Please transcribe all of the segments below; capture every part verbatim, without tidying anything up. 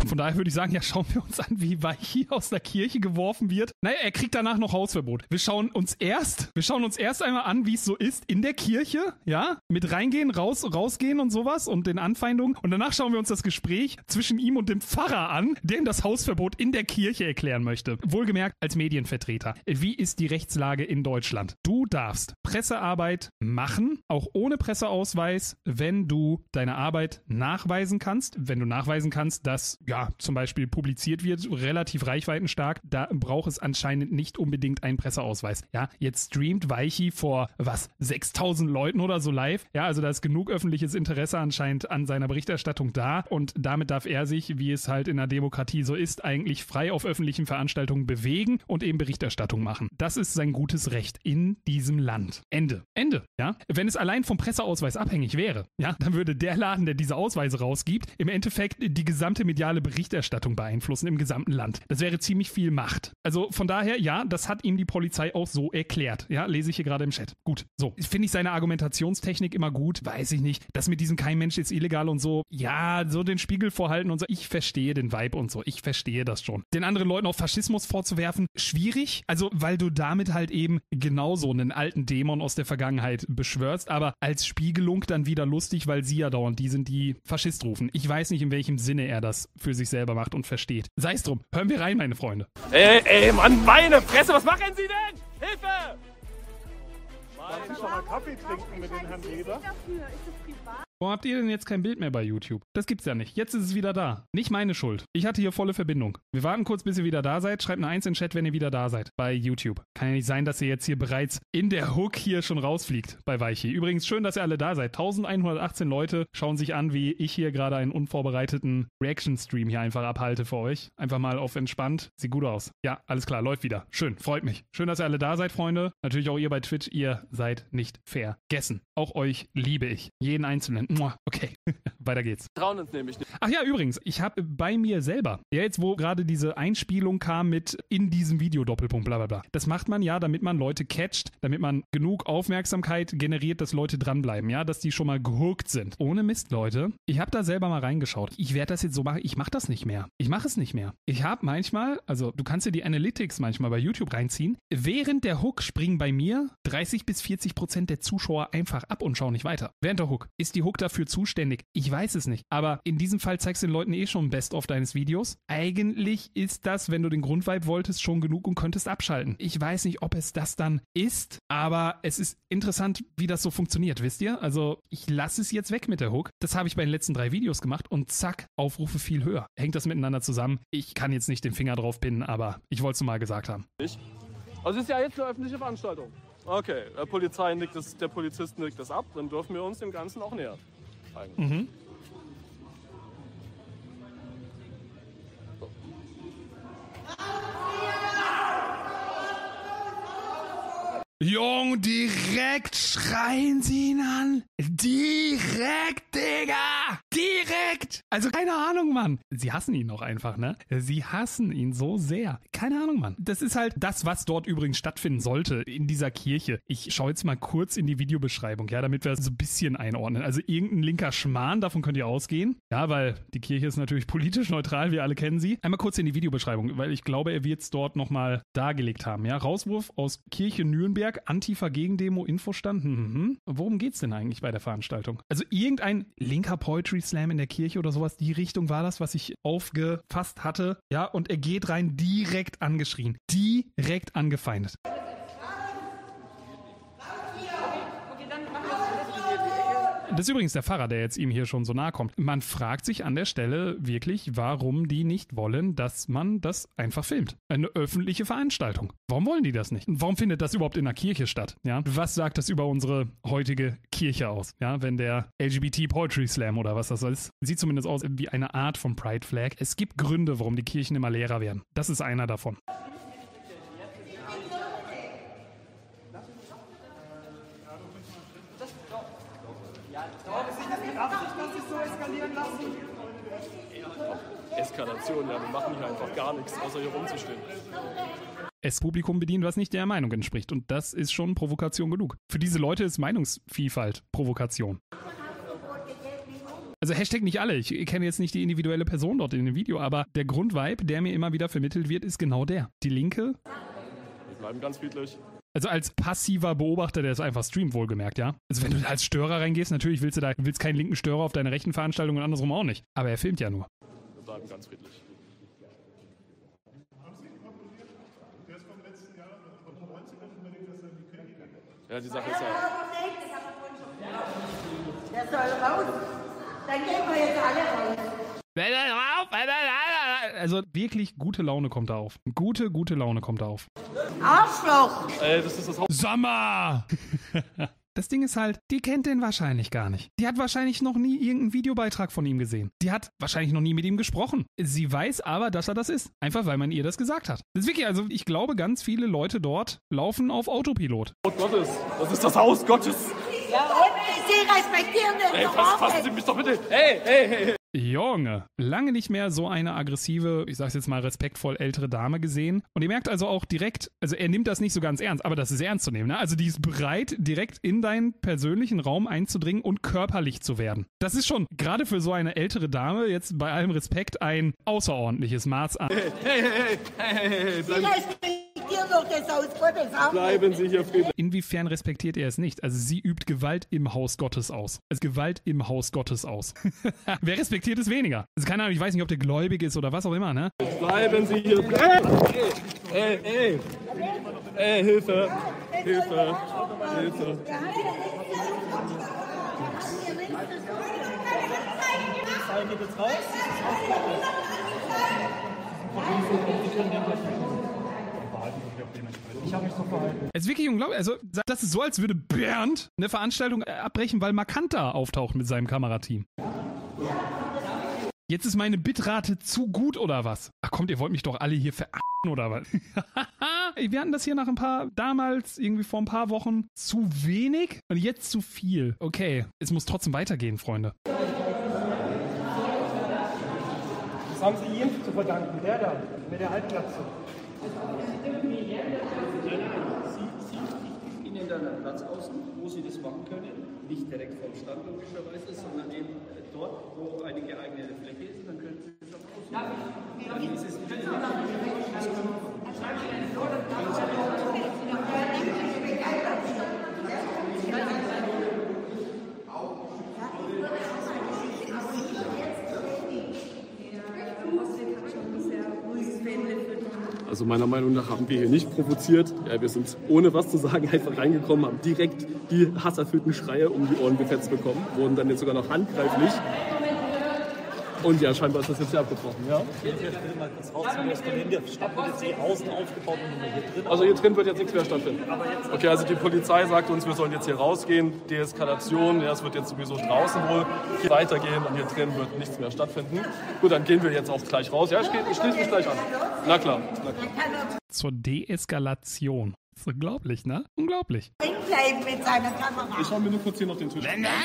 Von daher würde ich sagen, ja, schauen wir uns an, wie Weichi aus der Kirche geworfen wird. Naja, er kriegt danach noch Hausverbot. Wir schauen uns erst, wir schauen uns erst einmal an, wie es so ist in der Kirche, ja, mit reingehen, raus, rausgehen und sowas und den Anfeindungen. Und danach schauen wir uns das Gespräch zwischen ihm und dem Pfarrer an, der ihm das Hausverbot in der Kirche erklären möchte. Wohlgemerkt als Medienvertreter. Wie ist die Rechtslage in Deutschland? Du darfst Pressearbeit machen, auch ohne Presseausweis, wenn du deine Arbeit nachweisen kannst. Wenn du nachweisen kannst, dass, ja, zum Beispiel publiziert wird, relativ reichweitenstark, da braucht es anscheinend nicht unbedingt einen Presseausweis. Ja, jetzt streamt Weichi vor, was, sechstausend Leuten oder so live. Ja, also da ist genug öffentliches Interesse anscheinend an seiner Berichterstattung da und damit darf er sich, wie es halt in einer Demokratie so ist, eigentlich frei auf öffentlichen Veranstaltungen bewegen und eben Berichterstattung machen. Das ist sein gutes Recht in diesem Land. Ende. Ende. Ja, wenn es allein vom Presseausweis abhängig wäre, ja, dann würde der Laden, der diese Ausweise rausgibt, im Endeffekt die gesamte mediale Berichterstattung beeinflussen im gesamten Land. Das wäre ziemlich viel Macht. Also von daher, ja, das hat ihm die Polizei auch so erklärt. Ja, lese ich hier gerade im Chat. Gut, so. Finde ich seine Argumentationstechnik immer gut? Weiß ich nicht. Das mit diesem kein Mensch ist illegal und so, ja, so den Spiegel vorhalten und so. Ich verstehe den Vibe und so. Ich verstehe das schon. Den anderen Leuten auch Faschismus vorzuwerfen, schwierig. Also, weil du damit halt eben genauso einen alten Dämon aus der Vergangenheit beschwörst, aber als Spiegelung dann wieder lustig, weil sie ja dauernd die sind, die Faschist rufen. Ich weiß nicht, in welchem Sinne er das für sich selber macht und versteht. Sei es drum. Hören wir rein, meine Freunde. Ey, ey, Mann, meine Fresse, was machen Sie denn? Hilfe! Darf ich schon mal Kaffee trinken mit den Herrn Leder? Warum habt ihr denn jetzt kein Bild mehr bei YouTube? Das gibt's ja nicht. Jetzt ist es wieder da. Nicht meine Schuld. Ich hatte hier volle Verbindung. Wir warten kurz, bis ihr wieder da seid. Schreibt eine eins in den Chat, wenn ihr wieder da seid. Bei YouTube. Kann ja nicht sein, dass ihr jetzt hier bereits in der Hook hier schon rausfliegt bei Weichi. Übrigens schön, dass ihr alle da seid. elfhundertachtzehn Leute schauen sich an, wie ich hier gerade einen unvorbereiteten Reaction-Stream hier einfach abhalte für euch. Einfach mal auf entspannt. Sieht gut aus. Ja, alles klar. Läuft wieder. Schön. Freut mich. Schön, dass ihr alle da seid, Freunde. Natürlich auch ihr bei Twitch. Ihr seid nicht vergessen. Auch euch liebe ich. Jeden Einzelnen. Okay, weiter geht's. Trauen uns nämlich nicht. Ach ja, übrigens, ich habe bei mir selber, ja jetzt wo gerade diese Einspielung kam mit in diesem Video Doppelpunkt bla bla bla. Das macht man ja, damit man Leute catcht, damit man genug Aufmerksamkeit generiert, dass Leute dranbleiben, ja, dass die schon mal gehooked sind. Ohne Mist, Leute. Ich habe da selber mal reingeschaut. Ich werde das jetzt so machen, ich mache das nicht mehr. Ich mache es nicht mehr. Ich habe manchmal, also du kannst dir die Analytics manchmal bei YouTube reinziehen. Während der Hook springen bei mir dreißig bis vierzig Prozent der Zuschauer einfach ab und schauen nicht weiter. Während der Hook. Ist die Hook dafür zuständig? Ich weiß es nicht. Aber in diesem Fall zeigst du den Leuten eh schon ein Best-of deines Videos. Eigentlich ist das, wenn du den Grundvibe wolltest, schon genug und könntest abschalten. Ich weiß nicht, ob es das dann ist, aber es ist interessant, wie das so funktioniert, wisst ihr? Also ich lasse es jetzt weg mit der Hook. Das habe ich bei den letzten drei Videos gemacht und zack, Aufrufe viel höher. Hängt das miteinander zusammen? Ich kann jetzt nicht den Finger drauf pinnen, aber ich wollte es mal gesagt haben. Also es ist ja jetzt eine öffentliche Veranstaltung. Okay, der Polizei nickt das, der Polizist nickt das ab, dann dürfen wir uns dem Ganzen auch nähern. Mhm. Jung, direkt schreien sie ihn an. Direkt, Digga. Direkt. Also keine Ahnung, Mann. Sie hassen ihn auch einfach, ne? Sie hassen ihn so sehr. Keine Ahnung, Mann. Das ist halt das, was dort übrigens stattfinden sollte in dieser Kirche. Ich schaue jetzt mal kurz in die Videobeschreibung, ja, damit wir das so ein bisschen einordnen. Also irgendein linker Schmarrn, davon könnt ihr ausgehen. Ja, weil die Kirche ist natürlich politisch neutral, wir alle kennen sie. Einmal kurz in die Videobeschreibung, weil ich glaube, er wird es dort nochmal dargelegt haben, ja. Rauswurf aus Kirche Nürnberg, Antifa-Gegendemo, Infostand. Mhm. Worum geht's denn eigentlich bei der Veranstaltung? Also irgendein linker Poetry Slam in der Kirche oder sowas, die Richtung war das, was ich aufgefasst hatte. Ja, und er geht rein, direkt angeschrien, direkt angefeindet. Das ist übrigens der Pfarrer, der jetzt ihm hier schon so nahe kommt. Man fragt sich an der Stelle wirklich, warum die nicht wollen, dass man das einfach filmt. Eine öffentliche Veranstaltung. Warum wollen die das nicht? Und warum findet das überhaupt in der Kirche statt? Ja? Was sagt das über unsere heutige Kirche aus? Ja, wenn der L G B T Poetry Slam oder was das ist, sieht zumindest aus wie eine Art von Pride Flag. Es gibt Gründe, warum die Kirchen immer leerer werden. Das ist einer davon. Eskalation, ja, wir machen hier einfach gar nichts, außer hier rumzustehen. Es Publikum bedient, was nicht der Meinung entspricht. Und das ist schon Provokation genug. Für diese Leute ist Meinungsvielfalt Provokation. Also Hashtag nicht alle. Ich kenne jetzt nicht die individuelle Person dort in dem Video, aber der Grundvibe, der mir immer wieder vermittelt wird, ist genau der. Die Linke. Wir bleiben ganz friedlich. Also als passiver Beobachter, der es einfach streamt, wohlgemerkt, ja. Also wenn du als Störer reingehst, natürlich willst du da, willst keinen linken Störer auf deine rechten Veranstaltungen und andersrum auch nicht. Aber er filmt ja nur. Wir bleiben ganz friedlich. Ja, die Sache ist ja... Der soll raus. Dann gehen wir jetzt alle raus. Also wirklich gute Laune kommt da auf. Gute, gute Laune kommt da auf. Arschloch! Ey, das ist das Haus... Sommer! Das Ding ist halt, die kennt den wahrscheinlich gar nicht. Die hat wahrscheinlich noch nie irgendeinen Videobeitrag von ihm gesehen. Die hat wahrscheinlich noch nie mit ihm gesprochen. Sie weiß aber, dass er das ist. Einfach, weil man ihr das gesagt hat. Das ist wirklich, also ich glaube, ganz viele Leute dort laufen auf Autopilot. Haus Gottes. Das ist das Haus Gottes. Ja, und Sie respektieren das Ey, doch fass, auch fassen nicht. Sie mich doch bitte. Hey, hey, hey. Junge, lange nicht mehr so eine aggressive, ich sag's jetzt mal respektvoll ältere Dame gesehen. Und ihr merkt also auch direkt, also er nimmt das nicht so ganz ernst, aber das ist ernst zu nehmen, ne? Also die ist bereit, direkt in deinen persönlichen Raum einzudringen und körperlich zu werden. Das ist schon, gerade für so eine ältere Dame, jetzt bei allem Respekt, ein außerordentliches Maß an. Hey, hey, hey, hey, hey, hey. Sie Bleiben, respektieren doch das Haus Gottes auch bleiben nicht. Sie hier friedlich. Inwiefern respektiert er es nicht? Also sie übt Gewalt im Haus Gottes aus. Also Gewalt im Haus Gottes aus. Wer respektiert es weniger? Also keine Ahnung, ich weiß nicht, ob der gläubig ist oder was auch immer, ne? Bleiben Sie hier. Hey, hey, hey. Hey, Hilfe. Hilfe. Hilfe. Es ist wirklich unglaublich. Also, das ist so, als würde Bernd eine Veranstaltung abbrechen, weil Makanta auftaucht mit seinem Kamerateam. Jetzt ist meine Bitrate zu gut oder was? Ach kommt, ihr wollt mich doch alle hier verarschen oder was? Wir hatten das hier nach ein paar, damals irgendwie vor ein paar Wochen zu wenig und jetzt zu viel. Okay, es muss trotzdem weitergehen, Freunde. Das haben Sie ihm zu verdanken, der da, mit der Halbglatze. Sie Ihnen dann einen Platz außen, wo Sie das machen können. Nicht direkt vom Stand logischerweise, sondern eben dort, wo eine geeignete Fläche ist. Dann können Sie das auch außen. Dann ist es nicht Also meiner Meinung nach haben wir hier nicht provoziert. Ja, wir sind ohne was zu sagen einfach reingekommen, haben direkt die hasserfüllten Schreie um die Ohren gefetzt bekommen, wurden dann jetzt sogar noch handgreiflich. Und ja, scheinbar ist das jetzt hier abgebrochen, ja? Also hier drin wird jetzt nichts mehr stattfinden. Okay, also die Polizei sagt uns, wir sollen jetzt hier rausgehen. Deeskalation, ja, es wird jetzt sowieso draußen wohl hier weitergehen und hier drin wird nichts mehr stattfinden. Gut, dann gehen wir jetzt auch gleich raus. Ja, ich, ich schließe mich gleich an. Na klar, na klar. Zur Deeskalation. Das ist unglaublich, ne? Unglaublich. Bleiben mit seiner Kamera. Ich schaue mir nur kurz hier noch den Tisch an.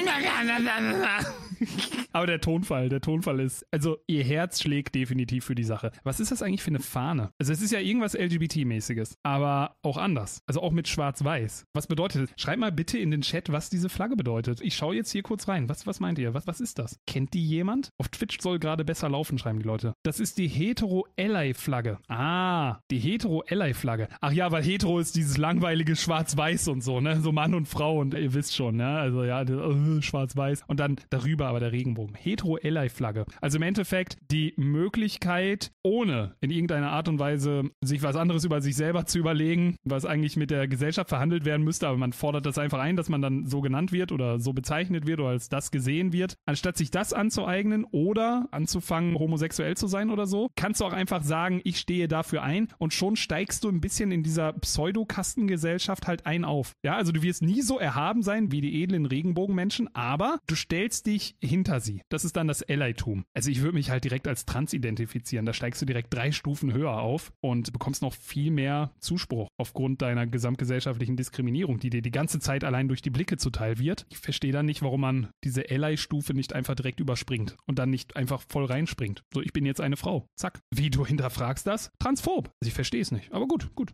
Aber der Tonfall, der Tonfall ist, also ihr Herz schlägt definitiv für die Sache. Was ist das eigentlich für eine Fahne? Also es ist ja irgendwas L G B T-mäßiges, aber auch anders. Also auch mit Schwarz-Weiß. Was bedeutet das? Schreibt mal bitte in den Chat, was diese Flagge bedeutet. Ich schaue jetzt hier kurz rein. Was, was meint ihr? Was, was ist das? Kennt die jemand? Auf Twitch soll gerade besser laufen, schreiben die Leute. Das ist die Hetero-Ally-Flagge. Ah, die Hetero-Ally-Flagge. Ach ja, weil Hetero ist dieses langweilige Schwarz-Weiß und so, ne? So Mann und Frau und ihr wisst schon, ne? Also ja, uh, Schwarz-Weiß und dann darüber aber der Regenbogen. Hetero-Ally-Flagge. Also im Endeffekt die Möglichkeit, ohne in irgendeiner Art und Weise sich was anderes über sich selber zu überlegen, was eigentlich mit der Gesellschaft verhandelt werden müsste, aber man fordert das einfach ein, dass man dann so genannt wird oder so bezeichnet wird oder als das gesehen wird. Anstatt sich das anzueignen oder anzufangen, homosexuell zu sein oder so, kannst du auch einfach sagen, ich stehe dafür ein und schon steigst du ein bisschen in dieser Pseudokastengesellschaft halt ein auf. Ja, also du wirst nie so erhaben sein wie die edlen Regenbogenmenschen, aber du stellst dich hinter sie. Das ist dann das Allytum. Also ich würde mich halt direkt als trans identifizieren. Da steigst du direkt drei Stufen höher auf und bekommst noch viel mehr Zuspruch aufgrund deiner gesamtgesellschaftlichen Diskriminierung, die dir die ganze Zeit allein durch die Blicke zuteil wird. Ich verstehe dann nicht, warum man diese Ally-Stufe nicht einfach direkt überspringt und dann nicht einfach voll reinspringt. So, ich bin jetzt eine Frau. Zack. Wie, du hinterfragst das? Transphob. Also ich verstehe es nicht. Aber gut, gut.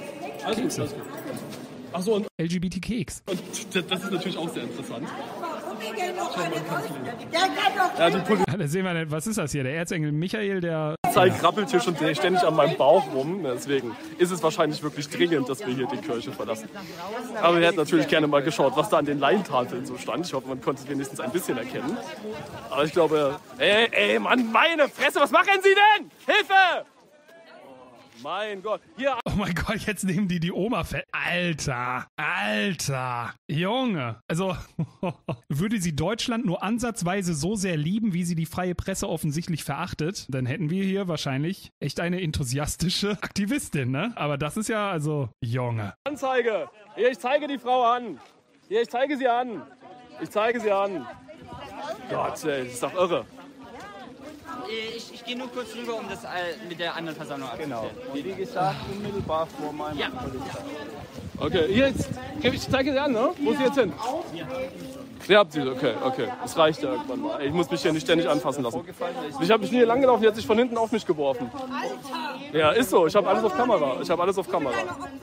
Alles gut, alles gut. Achso, und, L G B T-Keks. und das ist natürlich auch sehr interessant. Wir gehen noch alle raus. Der kann doch Ja, die Polizei Ja, da sehen wir, nicht, was ist das hier? Der Erzengel Michael, der... krabbelt hier schon ständig an meinem Bauch rum. Deswegen ist es wahrscheinlich wirklich dringend, dass wir hier die Kirche verlassen. Aber wir hätten natürlich gerne mal geschaut, was da an den Leintafeln so stand. Ich hoffe, man konnte es wenigstens ein bisschen erkennen. Aber ich glaube... Ey, ey, Mann, meine Fresse, was machen Sie denn? Hilfe! Mein Gott. Hier... Oh mein Gott, jetzt nehmen die die Oma fett. Alter, Alter, Junge. Also, würde sie Deutschland nur ansatzweise so sehr lieben, wie sie die freie Presse offensichtlich verachtet, dann hätten wir hier wahrscheinlich echt eine enthusiastische Aktivistin, ne? Aber das ist ja, also, Junge. Anzeige. Hier, ich zeige die Frau an. Hier, ich zeige sie an. Ich zeige sie an. Gott, ey, das ist doch irre. Ich, ich gehe nur kurz rüber, um das äh, mit der anderen Versammlung abzuklären. Genau. Und wie gesagt, unmittelbar vor meinem Ja. Polizei. Okay, hier jetzt. Ich zeige sie an, ne? Wo ist sie jetzt hin? Ihr habt sie, okay, okay. Das reicht ja irgendwann mal. Ich muss mich hier nicht ständig anfassen lassen. Ich habe mich nie lang gelaufen, die hat sich von hinten auf mich geworfen. Ja, ist so. Ich habe alles auf Kamera. Ich habe alles auf Kamera.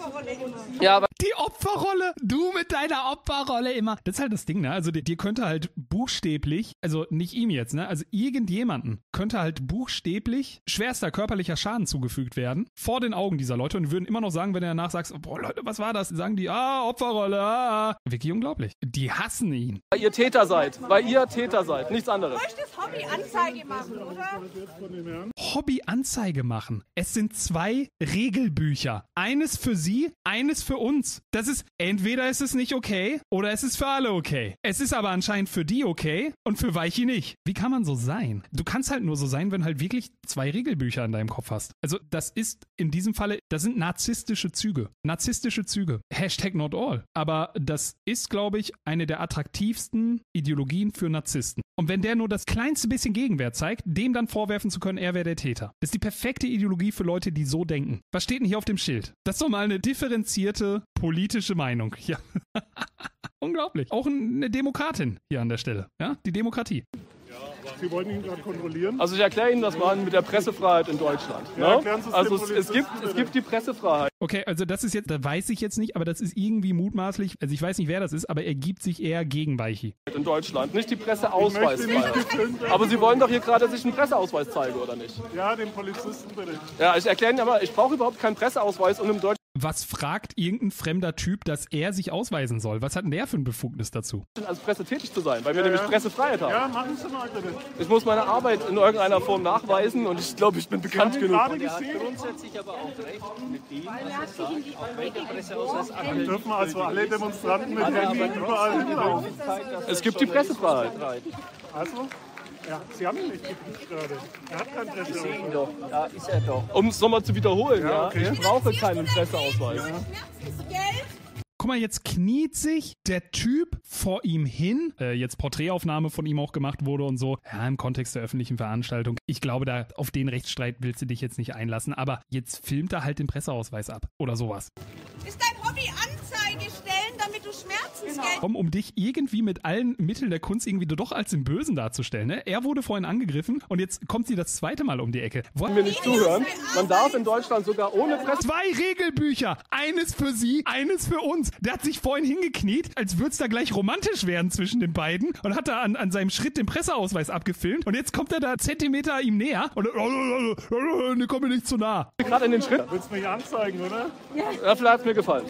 Ja, aber Die Opferrolle, du mit deiner Opferrolle immer. Das ist halt das Ding, ne? Also dir, dir könnte halt buchstäblich, also nicht ihm jetzt, ne? Also irgendjemanden könnte halt buchstäblich schwerster körperlicher Schaden zugefügt werden vor den Augen dieser Leute und die würden immer noch sagen, wenn du danach sagst, boah Leute, was war das? Sagen die, ah, Opferrolle, ah. Wirklich unglaublich. Die hassen ihn. weil ihr Täter seid. Weil ihr Täter seid. Nichts anderes. Du möchtest Hobby-Anzeige machen, oder? Hobby-Anzeige machen. Es sind zwei Regelbücher. Eines für sie, eines für uns. Das ist, entweder ist es nicht okay oder es ist für alle okay. Es ist aber anscheinend für die okay und für Weichi nicht. Wie kann man so sein? Du kannst halt nur so sein, wenn halt wirklich zwei Regelbücher in deinem Kopf hast. Also das ist in diesem Falle, das sind narzisstische Züge. Narzisstische Züge. Hashtag not all. Aber das ist, glaube ich, eine der attraktivsten Ideologien für Narzissten. Und wenn der nur das kleinste bisschen Gegenwehr zeigt, dem dann vorwerfen zu können, er wäre der Täter. Das ist die perfekte Ideologie für Leute, die so denken. Was steht denn hier auf dem Schild? Das ist doch mal eine differenzierte politische Meinung. Ja. Unglaublich. Auch eine Demokratin hier an der Stelle. Ja, die Demokratie. Sie wollten ihn gerade kontrollieren? Also ich erkläre Ihnen das mal mit der Pressefreiheit in Deutschland. Ja, Ne? erklären Sie es Also den es, es, gibt, Polizisten, es gibt die Pressefreiheit. Okay, also das ist jetzt, da weiß ich jetzt nicht, aber das ist irgendwie mutmaßlich, also ich weiß nicht, wer das ist, aber er gibt sich eher gegen Weichi. In Deutschland, nicht die Ich möchte Presseausweisfreiheit. nicht gefilmt werden. Aber Sie wollen doch hier gerade, dass ich einen Presseausweis zeige, oder nicht? Ja, den Polizisten bitte. Ja, ich erkläre Ihnen aber, ich brauche überhaupt keinen Presseausweis, um im Deutschen Was fragt irgendein fremder Typ, dass er sich ausweisen soll? Was hat denn der für ein Befugnis dazu? als Presse tätig zu sein, weil wir Ja, nämlich ja. Pressefreiheit haben. Ja, machen Sie mal bitte. Ich muss meine Arbeit in irgendeiner Form nachweisen und ich glaube, ich bin Sie bekannt haben ihn genug. gerade gesehen. Grundsätzlich aber auch recht mit dem, was er sagt, auch wenn der Presseausweis abhält. Dürfen also alle Demonstranten mit Handy überall hinlaufen. Es gibt die Pressefreiheit. Also, ja, Sie haben ihn nicht geprüft gerade. Er hat keinen Presseausweis. Doch, da ist er doch. Um es nochmal zu wiederholen, ja, Ja, okay. ich brauche keinen Presseausweis. Geld? Guck mal, jetzt kniet sich der Typ vor ihm hin. Äh, jetzt Porträtaufnahme von ihm auch gemacht wurde und so. Ja, im Kontext der öffentlichen Veranstaltung. Ich glaube, da auf den Rechtsstreit willst du dich jetzt nicht einlassen. Aber jetzt filmt er halt den Presseausweis ab. Oder sowas. Ist dein Hobby Anzeige stellen, damit du Schmerzensgeld... Um, um dich irgendwie mit allen Mitteln der Kunst irgendwie doch als den Bösen darzustellen. Ne? Er wurde vorhin angegriffen und jetzt kommt sie das zweite Mal um die Ecke. Wollen Mir nicht zuhören. Man darf in Deutschland sogar ohne Presse. Zwei Regelbücher. Eines für sie, eines für uns. Der hat sich vorhin hingekniet, als würde es da gleich romantisch werden zwischen den beiden und hat da an, an seinem Schritt den Presseausweis abgefilmt und jetzt kommt er da Zentimeter ihm näher und ne, komm mir nicht zu nah. Gerade in den Schritt. Willst du mich anzeigen, oder? Ja, vielleicht hat es mir gefallen.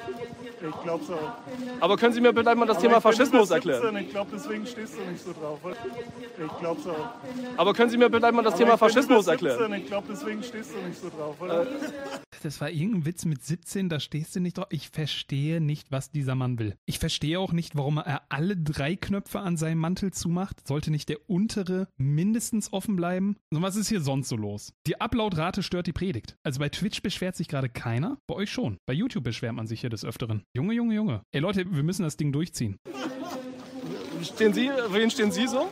Ich glaub's auch. Aber können Sie mir bitte mal das Thema Aber ich bin Faschismus über erklären? siebzehn, Ich glaube, deswegen stehst du nicht so drauf. oder? Ich glaub's auch. Aber können Sie mir bitte mal das Aber Thema ich bin Faschismus über erklären? siebzehn, Ich glaube, deswegen stehst du nicht so drauf. Oder? Das war irgendein Witz mit siebzehn, da stehst du nicht drauf. Ich verstehe nicht, was dieser Mann will. Ich verstehe auch nicht, warum er alle drei Knöpfe an seinem Mantel zumacht. Sollte nicht der untere mindestens offen bleiben? Und was ist hier sonst so los? Die Uploadrate stört die Predigt. Also bei Twitch beschwert sich gerade keiner, bei euch schon. Bei YouTube beschwert man sich hier des Öfteren. Junge, Junge, Junge. Ey Leute, wir müssen das Ding durchziehen. Stehen Sie, wen stehen Sie so?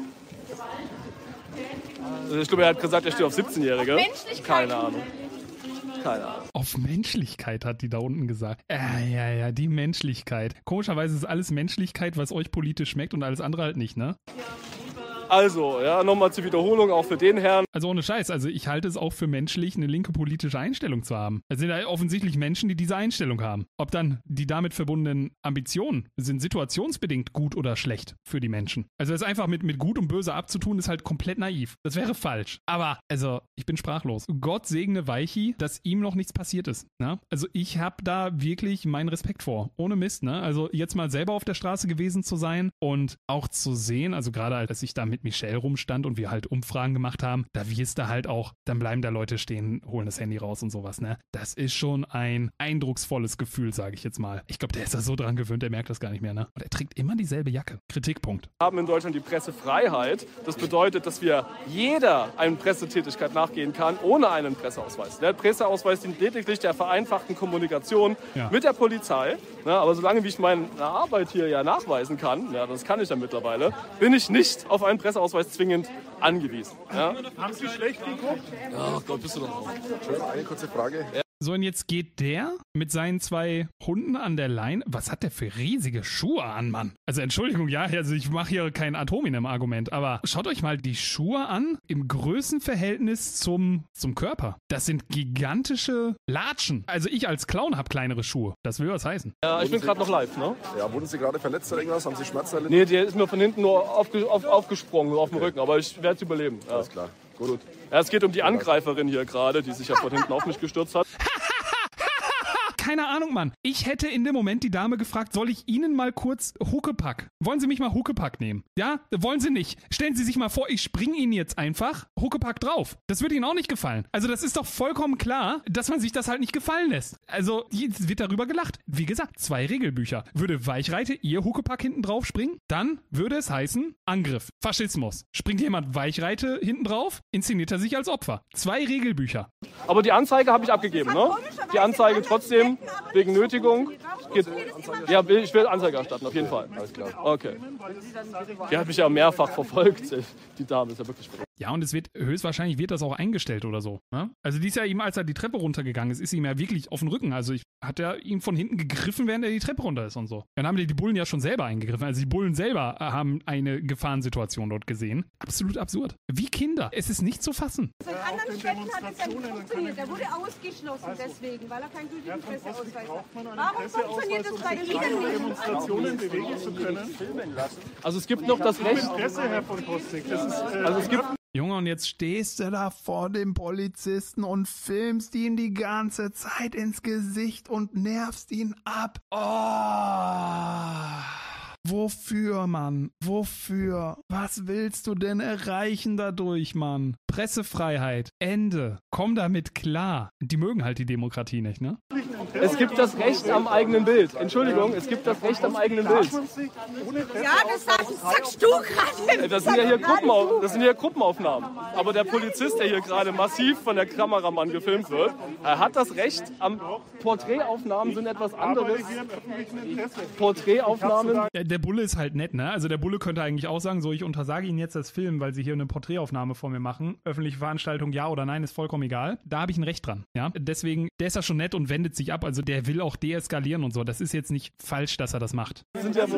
Also ich glaube, er hat gesagt, er steht auf siebzehnjährige. Menschlichkeit. Keine Ahnung. Keine Ahnung. Auf Menschlichkeit hat die da unten gesagt. Äh, ja, ja, die Menschlichkeit. Komischerweise ist alles Menschlichkeit, was euch politisch schmeckt und alles andere halt nicht, ne? Also, ja, nochmal zur Wiederholung, auch für den Herrn. Also ohne Scheiß, also ich halte es auch für menschlich, eine linke politische Einstellung zu haben. Es sind ja offensichtlich Menschen, die diese Einstellung haben. Ob dann die damit verbundenen Ambitionen sind situationsbedingt gut oder schlecht für die Menschen. Also es einfach mit, mit Gut und Böse abzutun, ist halt komplett naiv. Das wäre falsch. Aber, also, ich bin sprachlos. Gott segne Weichi, dass ihm noch nichts passiert ist. Ne? Also ich habe da wirklich meinen Respekt vor. Ohne Mist, ne? Also jetzt mal selber auf der Straße gewesen zu sein und auch zu sehen, also gerade als ich da mit Michelle rumstand und wir halt Umfragen gemacht haben, da wirst du halt auch, dann bleiben da Leute stehen, holen das Handy raus und sowas, ne? Das ist schon ein eindrucksvolles Gefühl, sage ich jetzt mal. Ich glaube, der ist da so dran gewöhnt, der merkt das gar nicht mehr, ne? Und er trägt immer dieselbe Jacke. Kritikpunkt. Wir haben in Deutschland die Pressefreiheit. Das bedeutet, dass wir jeder eine Pressetätigkeit nachgehen kann, ohne einen Presseausweis. Der Presseausweis dient lediglich der vereinfachten Kommunikation ja. mit der Polizei. Ja, aber solange wie ich meine Arbeit hier ja nachweisen kann, ja, das kann ich ja mittlerweile, bin ich nicht auf einen Presseausweis zwingend angewiesen. Ja. Haben Sie schlecht geguckt? Ach Gott, bist du doch auch. Entschuldigung, eine kurze Frage. Ja. So, und jetzt geht der mit seinen zwei Hunden an der Leine. Was hat der für riesige Schuhe an, Mann? Also Entschuldigung, ja, also ich mache hier kein Atom in dem Argument, aber schaut euch mal die Schuhe an im Größenverhältnis zum, zum Körper. Das sind gigantische Latschen. Also ich als Clown habe kleinere Schuhe. Das will was heißen. Ja, ich bin gerade noch live, ne? Ja, wurden Sie gerade verletzt oder irgendwas? Haben Sie Schmerzen erlitten? Nee, der ist mir von hinten nur aufge, auf, aufgesprungen, nur auf dem Rücken, aber ich werde es überleben. Ja. Alles klar. Gut. Gut. Ja, es geht um die Angreiferin hier gerade, die sich ja von hinten auf mich gestürzt hat. Keine Ahnung, Mann. Ich hätte in dem Moment die Dame gefragt, soll ich Ihnen mal kurz Huckepack? Wollen Sie mich mal Huckepack nehmen? Ja? Wollen Sie nicht. Stellen Sie sich mal vor, ich springe Ihnen jetzt einfach Huckepack drauf. Das würde Ihnen auch nicht gefallen. Also das ist doch vollkommen klar, dass man sich das halt nicht gefallen lässt. Also jetzt wird darüber gelacht. Wie gesagt, zwei Regelbücher. Würde Weichreite ihr Huckepack hinten drauf springen, dann würde es heißen Angriff. Faschismus. Springt jemand Weichreite hinten drauf, inszeniert er sich als Opfer. Zwei Regelbücher. Aber die Anzeige habe ich abgegeben, ne? Die Anzeige trotzdem, wegen Nötigung. Geht, ja, ich will Anzeige erstatten, auf jeden Fall. Alles klar. Okay. Die hat mich ja mehrfach verfolgt. Die Dame ist ja wirklich verrückt. Ja, und es wird, höchstwahrscheinlich wird das auch eingestellt oder so. Ne? Also die ist ja ihm, als er die Treppe runtergegangen ist, ist ihm ja wirklich auf den Rücken. Also ich, hat er ihn von hinten gegriffen, während er die Treppe runter ist und so. Dann haben die, die Bullen ja schon selber eingegriffen. Also die Bullen selber haben eine Gefahrensituation dort gesehen. Absolut absurd. Wie Kinder. Es ist nicht zu fassen. In anderen Städten hat es ja nicht funktioniert. Er wurde ausgeschlossen deswegen, weil er keinen gültigen Presseausweis hat. Warum funktioniert das bei Ihnen nicht? Demonstrationen bewegen zu können. Also es gibt noch das Recht. Presse, Herr von Kostik. Das ist, äh, also es gibt Junge, und jetzt stehst du da vor dem Polizisten und filmst ihn die ganze Zeit ins Gesicht und nervst ihn ab. Oh. Wofür, Mann? Wofür? Was willst du denn erreichen dadurch, Mann? Pressefreiheit. Ende. Komm damit klar. Die mögen halt die Demokratie nicht, ne? Es gibt das Recht am eigenen Bild. Entschuldigung, es gibt das Recht am eigenen Bild. Ja, das sagst, sagst du gerade. Das sind ja hier Gruppenauf- das sind hier Gruppenaufnahmen. Aber der Polizist, der hier gerade massiv von der Kameramann gefilmt wird, er hat das Recht am Porträtaufnahmen sind etwas anderes. Porträtaufnahmen. Der Bulle ist halt nett, ne? Also der Bulle könnte eigentlich auch sagen, so, ich untersage Ihnen jetzt das Film, weil Sie hier eine Porträtaufnahme vor mir machen. Öffentliche Veranstaltung, ja oder nein, ist vollkommen egal. Da habe ich ein Recht dran, ja? Deswegen, der ist ja schon nett und wendet sich ab. Also der will auch deeskalieren und so. Das ist jetzt nicht falsch, dass er das macht. Sind ja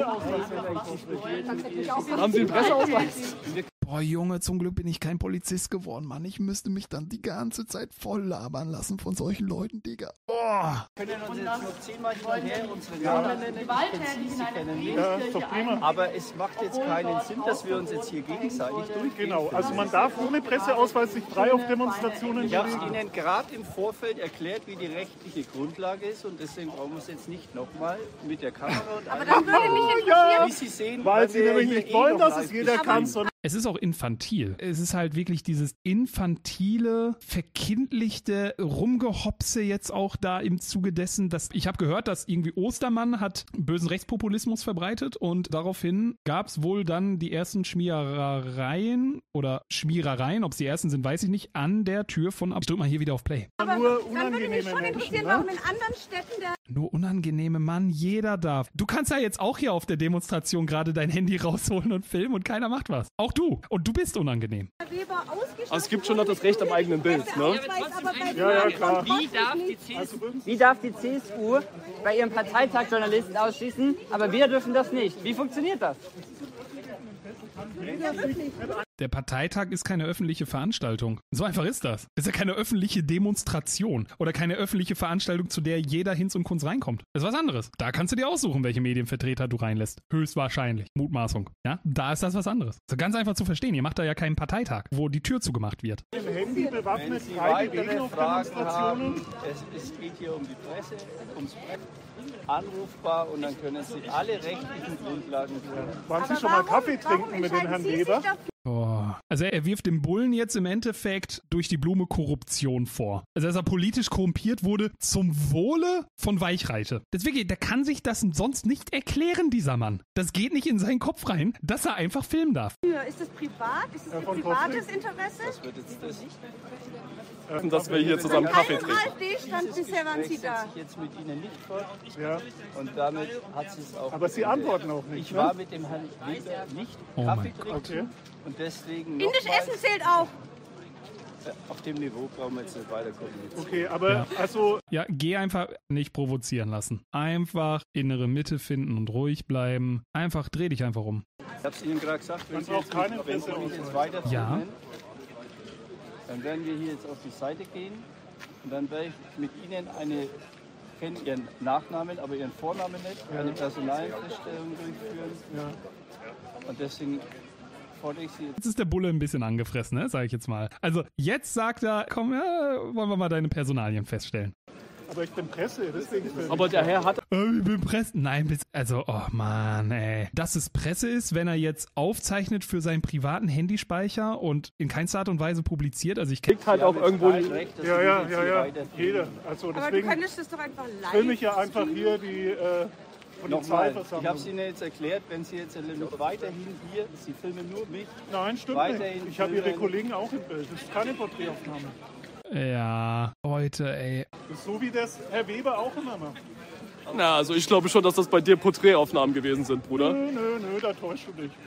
Haben Sie einen Presseausweis? Boah, Junge, zum Glück bin ich kein Polizist geworden, Mann. Ich müsste mich dann die ganze Zeit voll labern lassen von solchen Leuten, Digga. Boah. Wir können uns jetzt noch zehnmal hinterher unsere Prinzipien kennen. Ja, ist doch prima. Aber es macht jetzt keinen Sinn, dass wir uns jetzt hier gegenseitig durchgehen. Genau, also man darf ohne Presseausweis sich frei auf Demonstrationen Ich habe es bewegen. Ihnen gerade im Vorfeld erklärt, wie die rechtliche Grundlage ist und deswegen brauchen wir es jetzt nicht nochmal mit der Kamera und Aber das würde mich interessieren. wie Sie sehen, Weil sie wir nämlich hier nicht eh wollen, noch dass es live jeder sind. kann, sondern Es ist auch infantil. Es ist halt wirklich dieses infantile, verkindlichte Rumgehopse jetzt auch da im Zuge dessen, dass ich habe gehört, dass irgendwie Ostermann hat bösen Rechtspopulismus verbreitet und daraufhin gab es wohl dann die ersten Schmierereien oder Schmierereien, ob es die ersten sind, weiß ich nicht, an der Tür von, ich drück mal hier wieder auf Play. Aber nur dann würde mich unangenehme schon Menschen. interessieren, Ne? warum in anderen Städten der Nur unangenehme Mann, jeder darf. Du kannst ja jetzt auch hier auf der Demonstration gerade dein Handy rausholen und filmen und keiner macht was. Auch du. Und du bist unangenehm. Weber ausgeschlossen Also es gibt schon noch das Recht am eigenen Bild, ne? Ja, ja, klar. Wie darf, die C S U, wie darf die C S U bei ihrem Parteitag Journalisten ausschließen, aber wir dürfen das nicht? Wie funktioniert das? Der Parteitag ist keine öffentliche Veranstaltung. So einfach ist das. Das ist ja keine öffentliche Demonstration oder keine öffentliche Veranstaltung, zu der jeder Hinz und Kunz reinkommt. Das ist was anderes. Da kannst du dir aussuchen, welche Medienvertreter du reinlässt. Höchstwahrscheinlich. Mutmaßung. Ja, da ist das was anderes. So ganz einfach zu verstehen. Ihr macht da ja keinen Parteitag, wo die Tür zugemacht wird. Im Handy bewaffnet Wenn Sie frei bewegen weitere auf Fragen Demonstrationen. haben, es, es geht hier um die Presse, ums Presse. Anrufbar und dann können Sie alle rechtlichen Grundlagen führen. Waren Sie schon mal Kaffee trinken mit dem Herrn Weber? Boah. Also er wirft dem Bullen jetzt im Endeffekt durch die Blume Korruption vor. Also dass er politisch korrumpiert wurde zum Wohle von Weichreite. Deswegen, der kann sich das sonst nicht erklären, dieser Mann. Das geht nicht in seinen Kopf rein, dass er einfach filmen darf. Ist das privat? Ist das ein privates Interesse? Das wird jetzt das Dass wir hier zusammen Kaffee trinken. AfD-Stand bisher waren Sie da. setze ich jetzt mit Ihnen nicht fort. Ja. Und damit hat sie es auch. Aber Sie antworten auch nicht. Ich ne? war mit dem Herrn Weber nicht Oh Kaffee mein trinken. Okay. Und deswegen Indisch nochmals, Essen zählt auch. äh, auf dem Niveau brauchen wir jetzt nicht weiterkommen. Okay, aber Ja. also Ja, geh einfach nicht provozieren lassen. Einfach innere Mitte finden und ruhig bleiben. Einfach, dreh dich einfach um. Ich habe es Ihnen gerade gesagt, wenn Man Sie braucht jetzt, keine mit, wenn Sie mich Presseausweis. jetzt weiter Ja. filmen, dann werden wir hier jetzt auf die Seite gehen und dann werde ich mit Ihnen eine, ich kenne Ihren Nachnamen, aber Ihren Vornamen nicht, eine Personalfeststellung durchführen. Ja. Und deswegen fordere ich Sie jetzt. Jetzt ist der Bulle ein bisschen angefressen, ne? Sag ich jetzt mal. Also jetzt sagt er, komm, ja, wollen wir mal deine Personalien feststellen. aber ich bin Presse, deswegen filme Aber ich. der Herr hat Äh, ich bin Presse. Nein, bis, also, oh Mann, ey. Dass es Presse ist, wenn er jetzt aufzeichnet für seinen privaten Handyspeicher und in keinster Art und Weise publiziert. Also ich kenne halt auch irgendwo. Recht, dass Ja, Sie ja, mich jetzt ja, hier ja. weiter filmen. Jeder. Also Aber du deswegen könntest das doch einfach live filme ich ja einfach streamen. hier die äh, Nochmal, ich habe Polizeiversammlung. es Ihnen jetzt erklärt, wenn Sie jetzt nämlich weiterhin hier, Sie filmen nur mich. Nein, stimmt weiterhin nicht. Ich habe Ihre filmen. Kollegen auch im Bild. Das ist keine Porträtaufnahme. Ja, heute, ey. Das ist so wie das Herr Weber auch immer macht. Na, also ich glaube schon, dass das bei dir Porträtaufnahmen gewesen sind, Bruder. Nö, nö, nö, da täuschst du dich.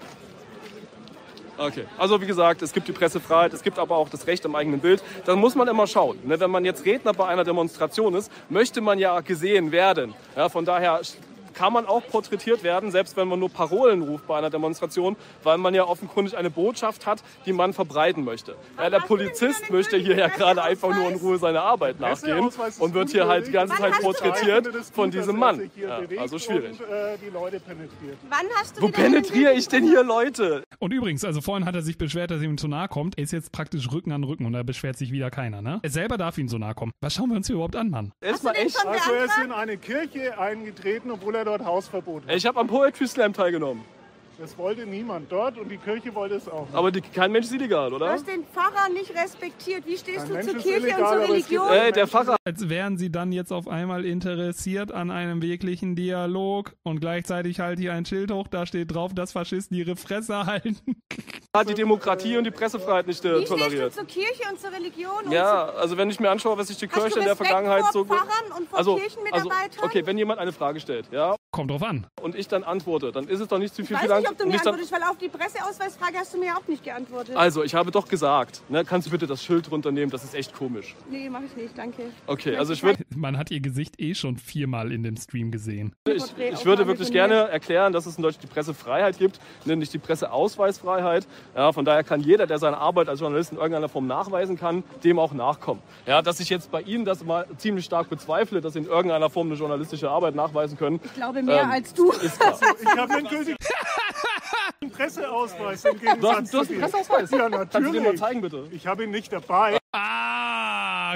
Okay, also wie gesagt, es gibt die Pressefreiheit, es gibt aber auch das Recht am eigenen Bild. Dann muss man immer schauen. Ne? Wenn man jetzt Redner bei einer Demonstration ist, möchte man ja gesehen werden. Ja, von daher kann man auch porträtiert werden, selbst wenn man nur Parolen ruft bei einer Demonstration, weil man ja offenkundig eine Botschaft hat, die man verbreiten möchte. Ja, der Polizist möchte hier ja gerade einfach nur in Ruhe seiner Arbeit nachgehen Presseausweis ist und wird hier halt die ganze Wann Zeit hast du porträtiert Ich finde das von gut, dass diesem er Mann. sich hier Ja, bewegt also schwierig. Und äh, die Leute penetriert. Wann hast du Wo wieder penetriere ich denn hier Leute? Und übrigens, also vorhin hat er sich beschwert, dass er ihm zu nahe kommt. Er ist jetzt praktisch Rücken an Rücken und da beschwert sich wieder keiner, ne? Er selber darf ihm so nahe kommen. Was schauen wir uns hier überhaupt an, Mann? Erstmal den echt. schon Also er ist beantragt? in eine Kirche eingetreten, obwohl er dort Hausverbot hat. Ich habe am Poetry Slam teilgenommen. Das wollte niemand dort und die Kirche wollte es auch nicht. Aber die, kein Mensch ist illegal, Du oder? hast den Pfarrer nicht respektiert. Wie stehst Kein du Mensch zur ist Kirche illegal, und zur aber es gibt- Religion? Ey, der Pfarrer. Als wären sie dann jetzt auf einmal interessiert an einem wirklichen Dialog und gleichzeitig halt hier ein Schild hoch, da steht drauf, dass Faschisten ihre Fresse halten. hat die Demokratie und die Pressefreiheit nicht äh, Wie stehst du toleriert. zur Kirche und zur Religion? Und Ja, also wenn ich mir anschaue, was sich die Hast du Kirche in der Respekt Vergangenheit vor so... Pfarrern und vor also, also, Kirchenmitarbeitern? okay, wenn jemand eine Frage stellt, ja, Kommt drauf an. und ich dann antworte, dann ist es doch nicht zu Ich viel weiß verlangt. nicht, ob du mir nicht dann, antwortest, weil auf die Presseausweisfrage hast du mir auch nicht geantwortet. also, ich habe doch gesagt, ne, kannst du bitte das Schild runternehmen, das ist echt komisch. Nee, mach ich nicht, danke. Okay, also ich würde Man hat ihr Gesicht eh schon viermal in dem Stream gesehen. ich, ich würde wirklich gerne erklären, dass es in Deutschland die Pressefreiheit gibt, nämlich die Presseausweisfreiheit. Ja, von daher kann jeder, der seine Arbeit als Journalist in irgendeiner Form nachweisen kann, dem auch nachkommen. Ja, dass ich jetzt bei Ihnen das mal ziemlich stark bezweifle, dass Sie in irgendeiner Form eine journalistische Arbeit nachweisen können. Ich glaube mehr Ähm, als du. Ist klar. Ich habe einen gültigen Presseausweis im Du hast, Gegensatz du hast zu einen dir. Presseausweis. Ja, Kannst du den mal natürlich. zeigen, bitte? Ich habe ihn nicht dabei. Ah,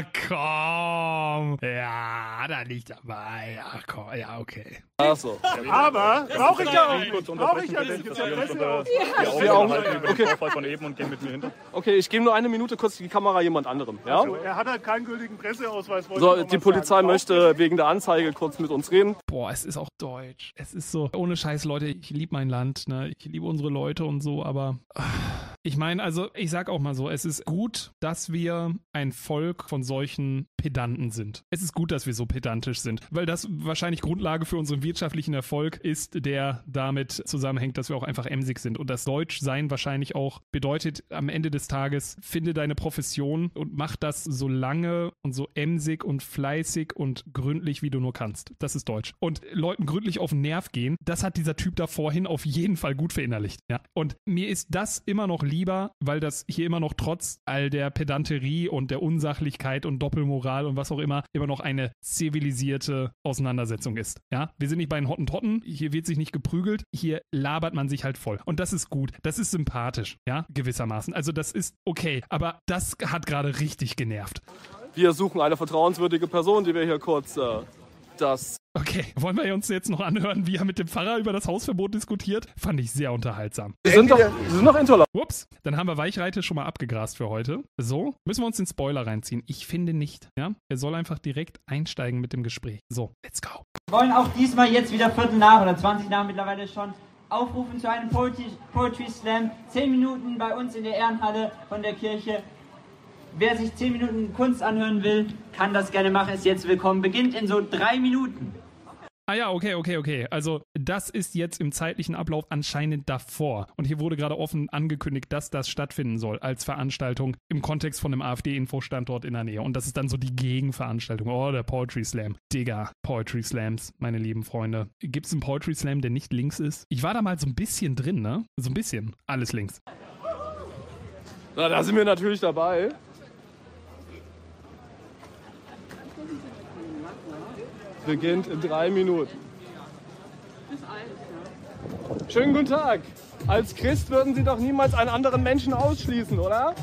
komm. Ja, da nicht dabei. Ach komm, ja, okay. Ach so. Aber brauche ich ja auch nicht. Brauche ich ja nicht. Jetzt der Presseausweis. Wir auch. Okay. Von eben und gehen mit mir hinter. Okay, ich gebe nur eine Minute kurz die Kamera jemand anderem. Ja? So, er hat halt keinen gültigen Presseausweis. wollte ich So, noch die mal Polizei sagen. möchte wegen der Anzeige kurz mit uns reden. Boah, es ist auch deutsch. Es ist so, ohne Scheiß, Leute, ich liebe mein Land, ne? Ich liebe unsere Leute und so, aber ah, Ich meine, also ich sag auch mal so, es ist gut, dass wir ein Volk von solchen Pedanten sind. Es ist gut, dass wir so pedantisch sind, weil das wahrscheinlich Grundlage für unseren wirtschaftlichen Erfolg ist, der damit zusammenhängt, dass wir auch einfach emsig sind. Und das Deutschsein wahrscheinlich auch bedeutet, am Ende des Tages, finde deine Profession und mach das so lange und so emsig und fleißig und gründlich, wie du nur kannst. Das ist Deutsch. Und Leuten gründlich auf den Nerv gehen, das hat dieser Typ da vorhin auf jeden Fall gut verinnerlicht. Ja. Und mir ist das immer noch lieber, weil das hier immer noch trotz all der Pedanterie und der Unsachlichkeit und Doppelmoral und was auch immer, immer noch eine zivilisierte Auseinandersetzung ist. Ja. Wir sind nicht bei den Hottentotten, hier wird sich nicht geprügelt, hier labert man sich halt voll. Und das ist gut. Das ist sympathisch. Ja, gewissermaßen. Also das ist okay. Aber das hat gerade richtig genervt. Wir suchen eine vertrauenswürdige Person, die wir hier kurz äh, das... Okay, wollen wir uns jetzt noch anhören, wie er mit dem Pfarrer über das Hausverbot diskutiert? Fand ich sehr unterhaltsam. Sie sind doch, Sie sind doch intolerant. Ups, dann haben wir Weichreite schon mal abgegrast für heute. So, müssen wir uns den Spoiler reinziehen? Ich finde nicht. Ja, er soll einfach direkt einsteigen mit dem Gespräch. So, let's go. Wir wollen auch diesmal jetzt wieder Viertel nach oder zwanzig nach mittlerweile schon aufrufen zu einem Poetry, Poetry Slam. Zehn Minuten bei uns in der Ehrenhalle von der Kirche. Wer sich zehn Minuten Kunst anhören will, kann das gerne machen. Ist jetzt willkommen. Beginnt in so drei Minuten. Ah ja, okay, okay, okay. Also das ist jetzt im zeitlichen Ablauf anscheinend davor. Und hier wurde gerade offen angekündigt, dass das stattfinden soll als Veranstaltung im Kontext von einem AfD-Infostandort in der Nähe. Und das ist dann so die Gegenveranstaltung. Oh, der Poetry Slam. Digga, Poetry Slams, meine lieben Freunde. Gibt es einen Poetry Slam, der nicht links ist? Ich war da mal so ein bisschen drin, ne? So ein bisschen. Alles links. Na, da sind wir natürlich dabei. Beginnt in drei Minuten. Schönen guten Tag. Als Christ würden Sie doch niemals einen anderen Menschen ausschließen, oder?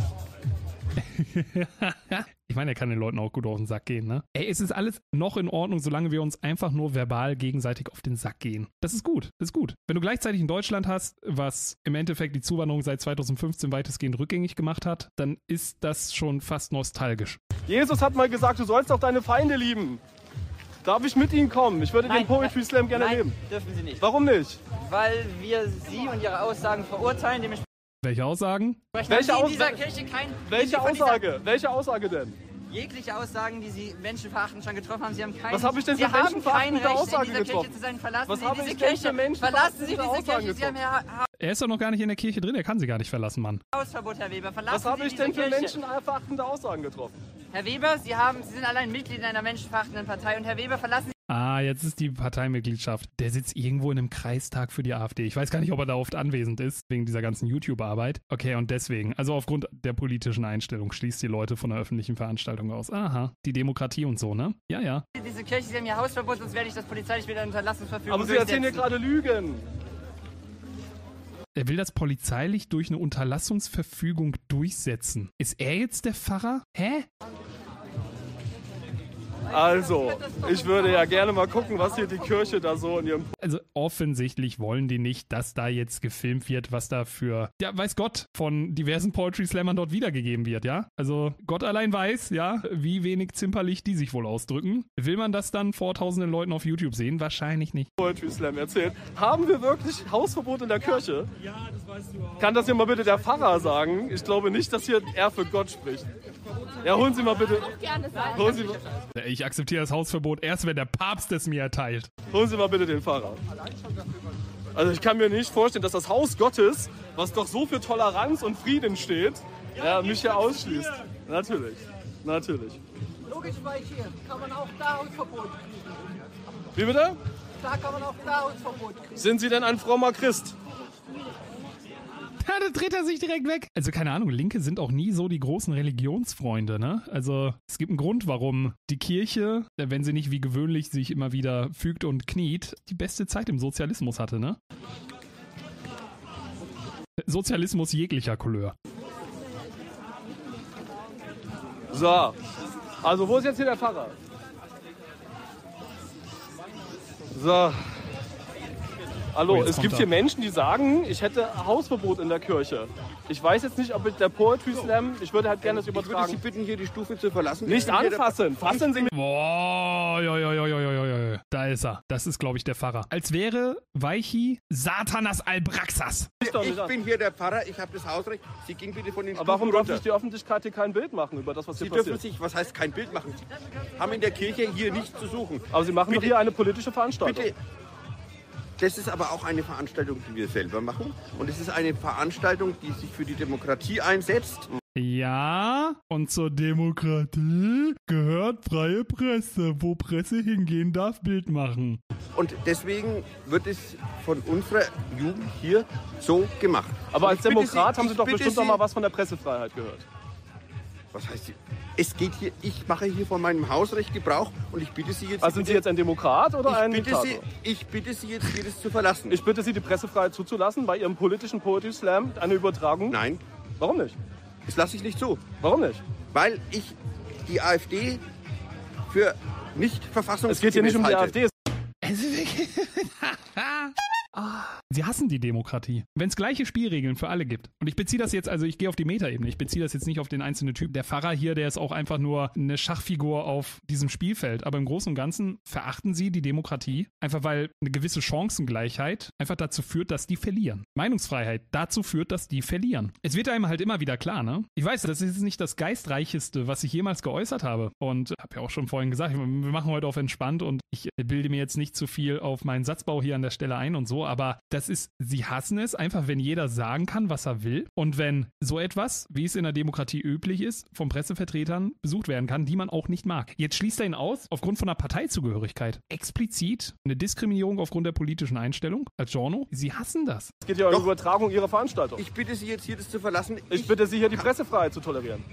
Ich meine, er kann den Leuten auch gut auf den Sack gehen, ne? Ey, es ist alles noch in Ordnung, solange wir uns einfach nur verbal gegenseitig auf den Sack gehen. Das ist gut, das ist gut. Wenn du gleichzeitig in Deutschland hast, was im Endeffekt die Zuwanderung seit zweitausendfünfzehn weitestgehend rückgängig gemacht hat, dann ist das schon fast nostalgisch. Jesus hat mal gesagt, du sollst auch deine Feinde lieben. Darf ich mit Ihnen kommen? Ich würde Nein, den Poetry Slam gerne nein, nehmen. Dürfen Sie nicht. Warum nicht? Weil wir Sie und Ihre Aussagen verurteilen. Dementsprechend Welche Aussagen? Welche, haben Sie in Aus dieser Kirche kein... welche von dieser- Aussage? Welche Aussage denn? Jegliche Aussagen, die Sie menschenverachtend schon getroffen haben, Sie haben kein... Was habe ich denn Sie für haben kein menschenverachtende Recht, Aussagen in dieser getroffen? Kirche zu sein. Verlassen Was Sie habe diese ich denn für Kirche. menschenverachtende Verlassen Sie diese Aussagen Kirche. Sie haben getroffen? Herr Er ist doch noch gar nicht in der Kirche drin, er kann sie gar nicht verlassen, Mann. Hausverbot, Herr Weber. Verlassen Was habe Sie ich diese denn für Kirche. menschenverachtende Aussagen getroffen? Herr Weber, Sie, haben, Sie sind allein Mitglied in einer menschenverachtenden Partei. Und Herr Weber, verlassen Sie... Ah, jetzt ist die Parteimitgliedschaft. Der sitzt irgendwo in einem Kreistag für die AfD. Ich weiß gar nicht, ob er da oft anwesend ist, wegen dieser ganzen YouTube-Arbeit. Okay, und deswegen, also aufgrund der politischen Einstellung, schließt die Leute von der öffentlichen Veranstaltung aus. Aha, die Demokratie und so, ne? Ja, ja. Diese Kirche, Sie haben Ihr Hausverbot, sonst werde ich das polizeilich wieder Unterlassungsverfügung Aber Sie erzählen hier gerade Lügen. Er will das polizeilich durch eine Unterlassungsverfügung durchsetzen. Ist er jetzt der Pfarrer? Hä? Also, ich würde ja gerne mal gucken, was hier die Kirche da so in ihrem... Also offensichtlich wollen die nicht, dass da jetzt gefilmt wird, was da für, ja, weiß Gott, von diversen Poetry Slammern dort wiedergegeben wird, ja? Also Gott allein weiß, ja, wie wenig zimperlich die sich wohl ausdrücken. Will man das dann vor tausenden Leuten auf YouTube sehen? Wahrscheinlich nicht. Poetry Slam erzählt. Haben wir wirklich Hausverbot in der Kirche? Ja, das weißt du auch. Kann das hier mal bitte der Pfarrer sagen? Ich glaube nicht, dass hier er für Gott spricht. Ja, holen Sie mal bitte... Holen Sie mal, Ich akzeptiere das Hausverbot erst, wenn der Papst es mir erteilt. holen Sie mal bitte den Pfarrer. Also ich kann mir nicht vorstellen, dass das Haus Gottes, was doch so für Toleranz und Frieden steht, ja, mich hier ausschließt. Natürlich, natürlich. Logisch, weil hier kann man auch da Hausverbot kriegen. Wie bitte? Da kann man auch da Hausverbot kriegen. Sind Sie denn ein frommer Christ? Ja, da dreht er sich direkt weg. Also keine Ahnung, Linke sind auch nie so die großen Religionsfreunde, ne? Also es gibt einen Grund, warum die Kirche, wenn sie nicht wie gewöhnlich sich immer wieder fügt und kniet, die beste Zeit im Sozialismus hatte, ne? Sozialismus jeglicher Couleur. So, also wo ist jetzt hier der Pfarrer? So. Hallo, Oh, jetzt es gibt kommt hier er. Menschen, die sagen, ich hätte Hausverbot in der Kirche. Ich weiß jetzt nicht, ob ich der Poetry Slam, ich würde halt gerne das Ich würde Sie übertragen. bitten, hier die Stufe zu verlassen. Nicht Ich bin hier der- anfassen, fassen Sie mich. Boah, jo, jo, jo, jo, jo, jo, jo. Da ist er. Das ist, glaube ich, der Pfarrer. Als wäre Weichi Satanas Albraxas. doch nicht Ich an. bin hier der Pfarrer, ich habe das Hausrecht. Sie gehen bitte von den Aber warum Stufen darf runter. sich die Öffentlichkeit hier kein Bild machen über das, was Sie hier dürfen passiert? sich, was heißt kein Bild machen? Sie haben in der Kirche hier nichts zu suchen. Aber Sie machen doch Bitte- hier eine politische Veranstaltung. Bitte. Das ist aber auch eine Veranstaltung, die wir selber machen. Und es ist eine Veranstaltung, die sich für die Demokratie einsetzt. Ja, und zur Demokratie gehört freie Presse, wo Presse hingehen darf, Bild machen. Und deswegen wird es von unserer Jugend hier so gemacht. Aber Und als ich bitte Demokrat Sie- haben Sie ich doch bitte bestimmt noch Sie- mal was von der Pressefreiheit gehört. Was heißt hier? Es geht hier, ich mache hier von meinem Hausrecht Gebrauch und ich bitte Sie jetzt... Also sind Sie jetzt ein Demokrat oder ich ein bitte Diktator? Sie, Ich bitte Sie jetzt, hier das zu verlassen. Ich bitte Sie, die Pressefreiheit zuzulassen bei Ihrem politischen Poetry Slam, eine Übertragung. Nein, Warum nicht? das lasse ich nicht zu. Warum nicht? Weil ich die AfD für nicht verfassungsgemäß Es geht hier nicht um die halte. AfD. Sie hassen die Demokratie. Wenn es gleiche Spielregeln für alle gibt. Und ich beziehe das jetzt, also ich gehe auf die Metaebene, ich beziehe das jetzt nicht auf den einzelnen Typ. Der Pfarrer hier, der ist auch einfach nur eine Schachfigur auf diesem Spielfeld. Aber im Großen und Ganzen verachten sie die Demokratie, einfach weil eine gewisse Chancengleichheit einfach dazu führt, dass die verlieren. Meinungsfreiheit dazu führt, dass die verlieren. Es wird einem halt immer wieder klar, ne? Ich weiß, das ist nicht das Geistreicheste, was ich jemals geäußert habe. Und habe ja auch schon vorhin gesagt, wir machen heute auf entspannt und ich bilde mir jetzt nicht zu viel auf meinen Satzbau hier an der Stelle ein und so, aber das ist, sie hassen es einfach, wenn jeder sagen kann, was er will und wenn so etwas, wie es in der Demokratie üblich ist, von Pressevertretern besucht werden kann, die man auch nicht mag. Jetzt schließt er ihn aus, aufgrund von einer Parteizugehörigkeit. Explizit eine Diskriminierung aufgrund der politischen Einstellung als Giorno. Sie hassen das. Es geht ja um die Doch. Übertragung Ihrer Veranstaltung. Ich bitte Sie jetzt hier das zu verlassen. Ich bitte Sie hier, die Pressefreiheit zu tolerieren.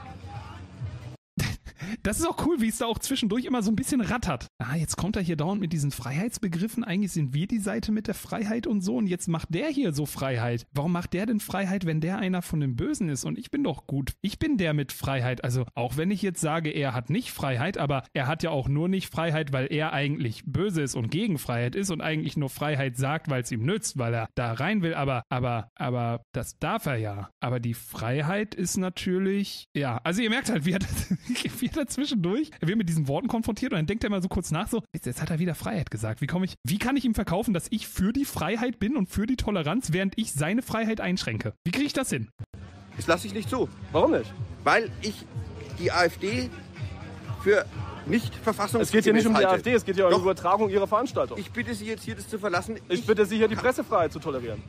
Das ist auch cool, wie es da auch zwischendurch immer so ein bisschen rattert. Ah, jetzt kommt er hier dauernd mit diesen Freiheitsbegriffen. Eigentlich sind wir die Seite mit der Freiheit und so. Und jetzt macht der hier so Freiheit. Warum macht der denn Freiheit, wenn der einer von den Bösen ist? Und ich bin doch gut. Ich bin der mit Freiheit. Also auch wenn ich jetzt sage, er hat nicht Freiheit, aber er hat ja auch nur nicht Freiheit, weil er eigentlich böse ist und gegen Freiheit ist und eigentlich nur Freiheit sagt, weil es ihm nützt, weil er da rein will. Aber, aber, aber das darf er ja. Aber die Freiheit ist natürlich, ja, also ihr merkt halt, wie er, wie er zwischendurch, er wird mit diesen Worten konfrontiert und dann denkt er mal so kurz nach, so, jetzt, jetzt hat er wieder Freiheit gesagt. Wie komme ich, wie kann ich ihm verkaufen, dass ich für die Freiheit bin und für die Toleranz, während ich seine Freiheit einschränke? Wie kriege ich das hin? Das lasse ich nicht zu. Warum nicht? Weil ich die AfD für nicht verfassungsgemäß Es geht hier nicht um die halte. AfD, es geht ja um die Doch. Übertragung Ihrer Veranstaltung. Ich bitte Sie jetzt hier das zu verlassen. Ich bitte Sie hier, die Pressefreiheit zu tolerieren.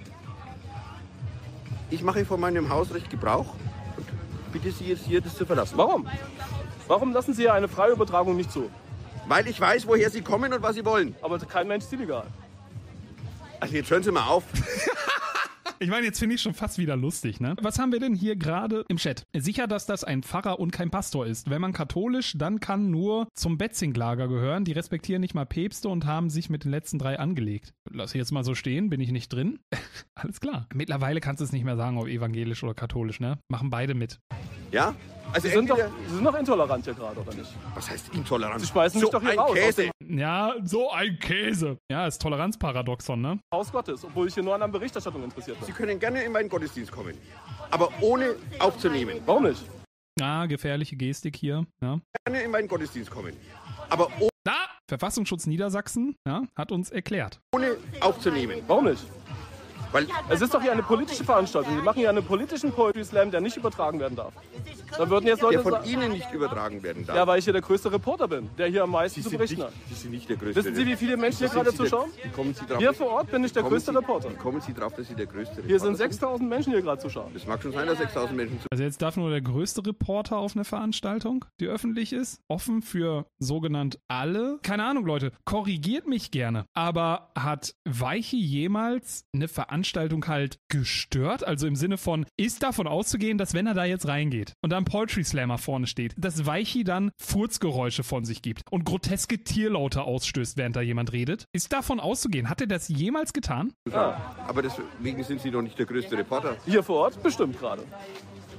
Ich mache von meinem Hausrecht Gebrauch und bitte Sie jetzt hier das zu verlassen. Warum? Warum lassen Sie hier eine freie Übertragung nicht zu? Weil ich weiß, woher Sie kommen und was Sie wollen. Aber kein Mensch ist illegal. Also jetzt hören Sie mal auf. Ich meine, jetzt finde ich schon fast wieder lustig, ne? Was haben wir denn hier gerade im Chat? Sicher, dass das ein Pfarrer und kein Pastor ist. Wenn man katholisch, dann kann nur zum Betzing-Lager gehören. Die respektieren nicht mal Päpste und haben sich mit den letzten drei angelegt. Lass ich jetzt mal so stehen, bin ich nicht drin? Alles klar. Mittlerweile kannst du es nicht mehr sagen, ob evangelisch oder katholisch, ne? Machen beide mit. Ja? Also Sie sind, doch, entweder, Sie sind doch intolerant hier gerade, oder nicht? was heißt intolerant? Sie schmeißen mich so doch hier ein raus aus Käse. dem Ja, so ein Käse. Ja, ist Toleranzparadoxon, ne? Haus Gottes, obwohl ich hier nur an der Berichterstattung interessiert Sie bin. können gerne in meinen Gottesdienst kommen, aber ohne aufzunehmen. Warum nicht? Ah, gefährliche Gestik hier, ja. Gerne in meinen Gottesdienst kommen, aber ohne Da! Verfassungsschutz Niedersachsen, ja, hat uns erklärt. aufzunehmen. Warum nicht? Weil Es ist doch hier eine politische Veranstaltung. Sie machen hier einen politischen Poetry Slam, der nicht übertragen werden darf. Dann würden jetzt Leute der von sagen, Ihnen nicht übertragen werden darf. ja, weil ich hier der größte Reporter bin, der hier am meisten Sie zu sind, berichten nicht, hat. Sie sind nicht der Größte. Wissen Sie, wie viele Menschen hier Wie gerade sind Sie der- zuschauen? Wie kommen Sie drauf? Hier vor Ort bin ich der Kommen größte Sie, Reporter. Wie kommen Sie drauf, dass Sie der größte Reporter Hier sind sechstausend Menschen, die hier gerade zuschauen. Das mag schon sein, dass sechstausend Menschen zu. Also jetzt darf nur der größte Reporter auf eine Veranstaltung, die öffentlich ist, offen für sogenannt alle. Keine Ahnung, Leute, korrigiert mich gerne. Aber hat Weichi jemals eine Veranstaltung halt gestört? Also im Sinne von, ist davon auszugehen, dass wenn er da jetzt reingeht und da ein Poetry Slammer vorne steht, dass Weichi dann Furzgeräusche von sich gibt und groteske Tierlaute ausstößt, während da jemand redet? Ist davon auszugehen? Hat er das jemals getan? Aber deswegen sind Sie doch nicht der größte Reporter. Hier vor Ort bestimmt gerade.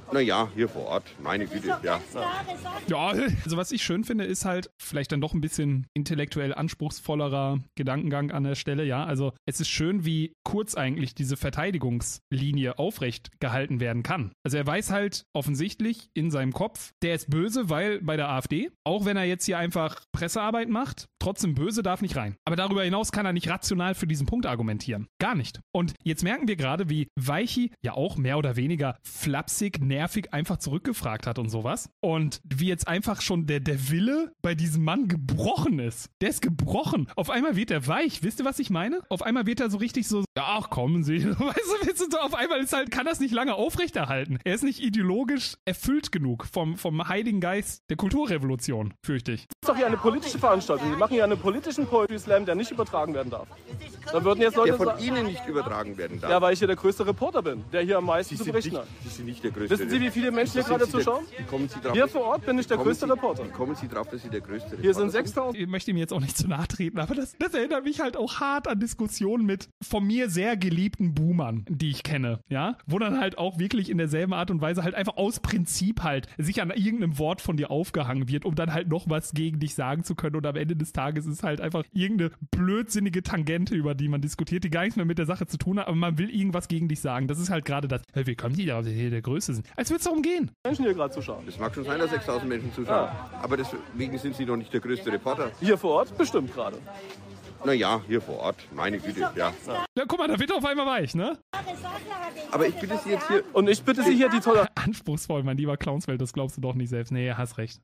Naja, hier vor Ort, meine Güte, ja. Ja, also was ich schön finde, ist halt vielleicht dann doch ein bisschen intellektuell anspruchsvollerer Gedankengang an der Stelle, ja. Also es ist schön, wie kurz eigentlich diese Verteidigungslinie aufrecht gehalten werden kann. Also er weiß halt offensichtlich in seinem Kopf, der ist böse, weil bei der AfD, auch wenn er jetzt hier einfach Pressearbeit macht, trotzdem böse darf nicht rein. Aber darüber hinaus kann er nicht rational für diesen Punkt argumentieren. Gar nicht. Und jetzt merken wir gerade, wie Weichi ja auch mehr oder weniger flapsig, nervig einfach zurückgefragt hat und sowas. Und wie jetzt einfach schon der, der Wille bei diesem Mann gebrochen ist. Der ist gebrochen. Auf einmal wird er weich. Wisst ihr, was ich meine? Auf einmal wird er so richtig so, ja, ach, kommen Sie. Weißt du, weißt du, so auf einmal ist halt, kann das nicht lange aufrechterhalten. Er ist nicht ideologisch erfüllt genug vom, vom Heiligen Geist der Kulturrevolution, fürchte ich. Das ist doch hier eine politische Veranstaltung. Wir machen hier einen politischen Poetry Slam, der nicht übertragen werden darf. Dann würden jetzt Leute Der von sagen, Ihnen nicht übertragen werden darf. ja, weil ich hier der größte Reporter bin, der hier am meisten Sie zu sind berichten nicht, hat. Sie sind nicht der größte. Wissen Sie, wie viele Menschen hier Wie sind gerade Sie der- zuschauen? Wie kommen Sie drauf? Hier vor Ort bin ich der Kommen größte Sie- Reporter. Wie kommen Sie drauf, dass Sie der größte Reporter Hier sind sind? sechstausend. Ich möchte ihm jetzt auch nicht zu nahe treten, aber das, das erinnert mich halt auch hart an Diskussionen mit von mir sehr geliebten Boomern, die ich kenne, ja, wo dann halt auch wirklich in derselben Art und Weise halt einfach aus Prinzip halt sich an irgendeinem Wort von dir aufgehangen wird, um dann halt noch was gegen dich sagen zu können und am Ende des Tages ist halt einfach irgendeine blödsinnige Tangente, über die man diskutiert, die gar nichts mehr mit der Sache zu tun hat, aber man will irgendwas gegen dich sagen. Das ist halt gerade das, hey, wie kommen die da, dass hier der Größte sind? Als würde es darum gehen. Menschen hier gerade zuschauen. Es mag schon sein, dass sechstausend Menschen zuschauen. Aber deswegen sind Sie doch nicht der größte Reporter. Hier vor Ort bestimmt gerade. Naja, hier vor Ort, meine Güte, ja. Ja, guck mal, da wird er auf einmal weich, ne? Aber ich bitte Sie jetzt hier... Und ich bitte Sie hier die tolle Anspruchsvoll, mein lieber Clownsfeld, das glaubst du doch nicht selbst. Nee, hast recht.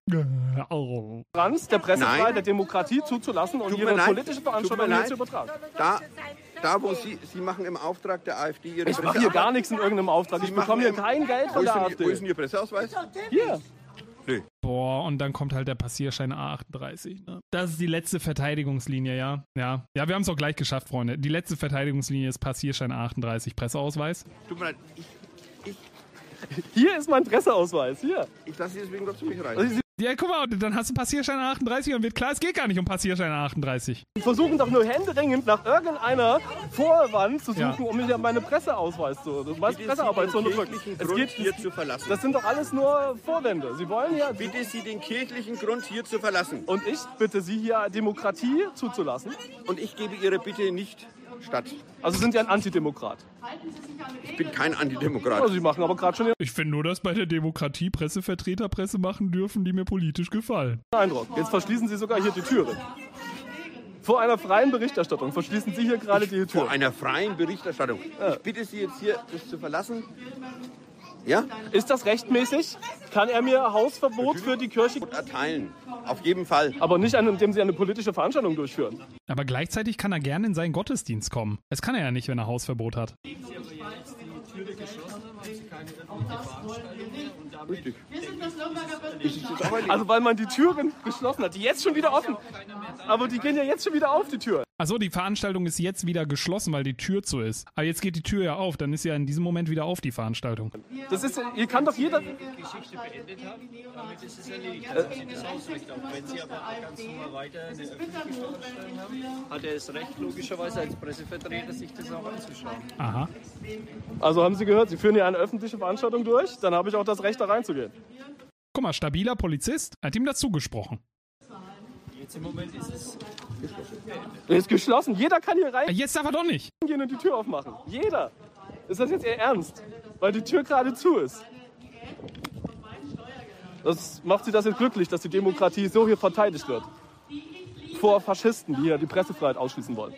Oh. Toleranz der Pressefreiheit, Nein. der Demokratie zuzulassen und Tut mir ihre leid. politische Tut mir Veranstaltung hier leid. zu übertragen. Da, da wo Sie, Sie machen im Auftrag der AfD Ihre Ich mache hier gar nichts in irgendeinem Auftrag. Ich Sie bekomme hier machen kein Geld Wo von ist, der denn, wo ist AfD. denn Ihr Presseausweis? Hier. Nö. Boah, und dann kommt halt der Passierschein A achtunddreißig. Ne? Das ist die letzte Verteidigungslinie, ja. Ja, ja, wir haben es auch gleich geschafft, Freunde. Die letzte Verteidigungslinie ist Passierschein A achtunddreißig, Presseausweis. Tut mir leid, ich, ich, Hier ist mein Presseausweis. Hier. ich lasse Sie deswegen doch zu mich rein. Also Sie Ja, guck mal, dann hast du Passierschein A achtunddreißig und wird klar, es geht gar nicht um Passierschein A achtunddreißig. versuchen doch nur händeringend nach irgendeiner Vorwand zu suchen, Ja. um mich an meine Presseausweis zu, das meiste Bitte Pressearbeit Sie zu den unterdrücken. kirchlichen Es Grund geht hier zu verlassen. Das sind doch alles nur Vorwände. Sie wollen ja. Bitte Sie den kirchlichen Grund hier zu verlassen. Und ich bitte Sie hier Demokratie zuzulassen. Und ich gebe Ihre Bitte nicht statt. Also sind Sie ein Antidemokrat. Ich bin kein Antidemokrat. Also Sie machen aber gerade schon den Ich finde nur, dass bei der Demokratie Pressevertreter Presse machen dürfen, die mir politisch gefallen. Eindruck. Jetzt verschließen Sie sogar hier die Türen. Vor einer freien Berichterstattung verschließen Sie hier gerade die Tür. Vor einer freien Berichterstattung. Ich bitte Sie jetzt hier, das zu verlassen. Ja? Ist das rechtmäßig? Kann er mir Hausverbot für die Kirche erteilen? Auf jeden Fall. Aber nicht, indem Sie eine politische Veranstaltung durchführen. Aber gleichzeitig kann er gerne in seinen Gottesdienst kommen. Das kann er ja nicht, wenn er Hausverbot hat. Richtig. Also weil man die Türen geschlossen hat, die jetzt schon wieder offen. Aber die gehen ja jetzt schon wieder auf, die Tür. Achso, die Veranstaltung ist jetzt wieder geschlossen, weil die Tür zu ist. Aber jetzt geht die Tür ja auf, dann ist ja in diesem Moment wieder auf die Veranstaltung. Das ist, hier kann doch jeder... Geschichte beendet hat, damit ist es erledigt. Dann hat sie das Hausrecht auf. Wenn Sie aber ganz normal weiter eine öffentliche Veranstaltung haben, hat er das Recht, logischerweise als Pressevertreter, sich das auch anzuschauen. Aha. Also haben Sie gehört, Sie führen hier eine öffentliche Veranstaltung durch, dann habe ich auch das Recht, da reinzugehen. Guck mal, stabiler Polizist hat ihm dazu gesprochen. Jetzt im Moment ist es Ist geschlossen, jeder kann hier rein. Jetzt darf er doch nicht. Gehen und die Tür aufmachen. Jeder. Ist das jetzt Ihr Ernst? Weil die Tür gerade zu ist. Das macht Sie das jetzt glücklich, dass die Demokratie so hier verteidigt wird. Vor Faschisten, die hier die Pressefreiheit ausschließen wollen.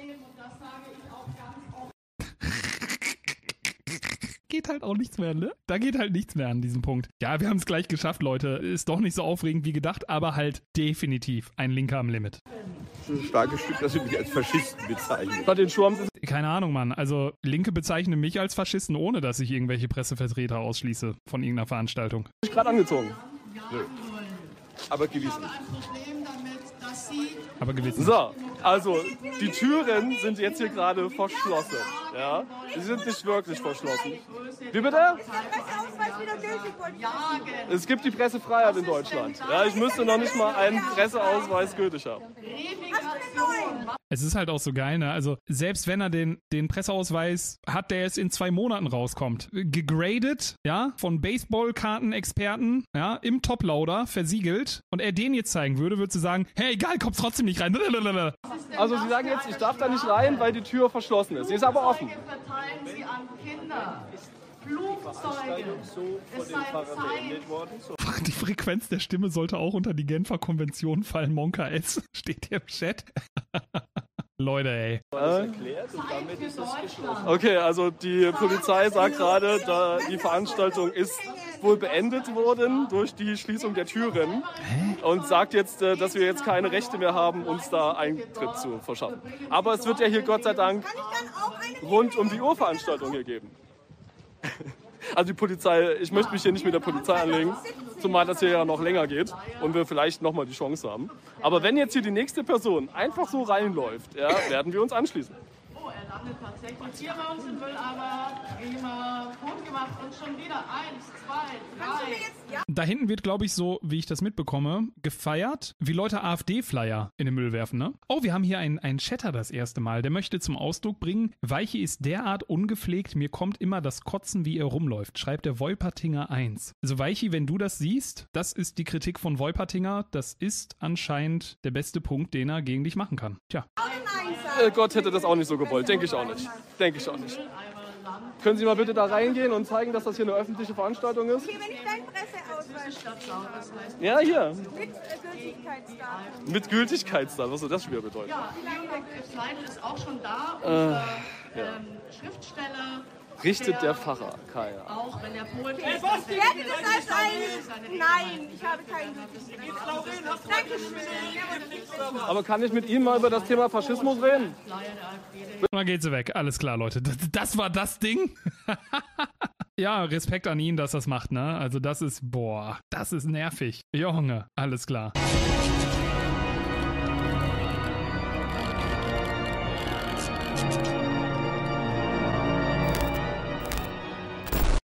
Geht halt auch nichts mehr, ne? Da geht halt nichts mehr an diesem Punkt. Ja, wir haben es gleich geschafft, Leute. Ist doch nicht so aufregend wie gedacht, aber halt definitiv ein Linker am Limit. Das ist ein starkes Stück, dass Sie mich als Faschisten bezeichnen. Bei den Schuh haben Sie Keine Ahnung, Mann. Also Linke bezeichnen mich als Faschisten, ohne dass ich irgendwelche Pressevertreter ausschließe von irgendeiner Veranstaltung. sich gerade angezogen. Nö. Aber gewiss nicht. Aber gewiss nicht. So, also die Türen sind jetzt hier gerade verschlossen. Ja? Sie sind nicht wirklich verschlossen. Wie bitte? Presseausweis wieder Es gibt die Pressefreiheit in Deutschland. Ja, ich müsste noch nicht mal einen Presseausweis gültig haben. Es ist halt auch so geil, ne? Also selbst wenn er den, den Presseausweis hat, der jetzt in zwei Monaten rauskommt, gegradet, ja, von Baseballkartenexperten, ja, im Top-Loader, versiegelt, und er den jetzt zeigen würde, würde sie sagen, hey, egal, kommst trotzdem nicht rein. Also Sie sagen jetzt, ich darf da nicht rein, weil die Tür verschlossen ist. Sie ist aber offen. Verteilen Sie an Kinder. Flugzeuge. Es sei Zeit. Die Frequenz der Stimme sollte auch unter die Genfer Konvention fallen. Monka S. Steht hier im Chat. Leute, ey. Okay, also die Polizei sagt gerade, da die Veranstaltung ist wohl beendet worden durch die Schließung der Türen. Hä? Und sagt jetzt, dass wir jetzt keine Rechte mehr haben, uns da Eintritt zu verschaffen. Aber es wird ja hier Gott sei Dank rund um die Uhr Veranstaltung hier geben. Also die Polizei, ich möchte mich hier nicht mit der Polizei anlegen, zumal das hier ja noch länger geht und wir vielleicht nochmal die Chance haben. Aber wenn jetzt hier die nächste Person einfach so reinläuft, ja, werden wir uns anschließen. Oh, er landet tatsächlich hier bei uns im Mülleimer, immer gut gemacht und schon wieder eins, zwei, drei. Da hinten wird, glaube ich, so, wie ich das mitbekomme, gefeiert, wie Leute AfD-Flyer in den Müll werfen, ne? Oh, wir haben hier einen, einen Chatter das erste Mal, der möchte zum Ausdruck bringen, Weiche ist derart ungepflegt, mir kommt immer das Kotzen, wie er rumläuft, schreibt der Wolpertinger eins. Also Weichi, wenn du das siehst, das ist die Kritik von Wolpertinger, das ist anscheinend der beste Punkt, den er gegen dich machen kann. Tja. Äh, Gott hätte das auch nicht so gewollt, denke ich auch nicht. Denke ich auch nicht. Können Sie mal bitte da reingehen und zeigen, dass das hier eine öffentliche Veranstaltung ist? Okay, wenn ich deinen Presseausweis habe. Ja, hier. Mit Gültigkeitsdatum. Mit Gültigkeitsdatum, was soll das schon wieder bedeuten? Ja, das Leiden ist auch schon da. Äh, Unser ja. ähm, Schriftsteller. Richtet der Pfarrer, Kaya. Auch wenn der Pol ist. Ich werde das als ein... Nein, ich habe keinen Dankeschön. Aber kann ich mit Ihnen mal über das Thema Faschismus reden? Und dann geht sie weg. Alles klar, Leute. Das, das war das Ding. Ja, Respekt an ihn, dass das macht, ne? Also das ist, boah, das ist nervig. Junge, alles klar.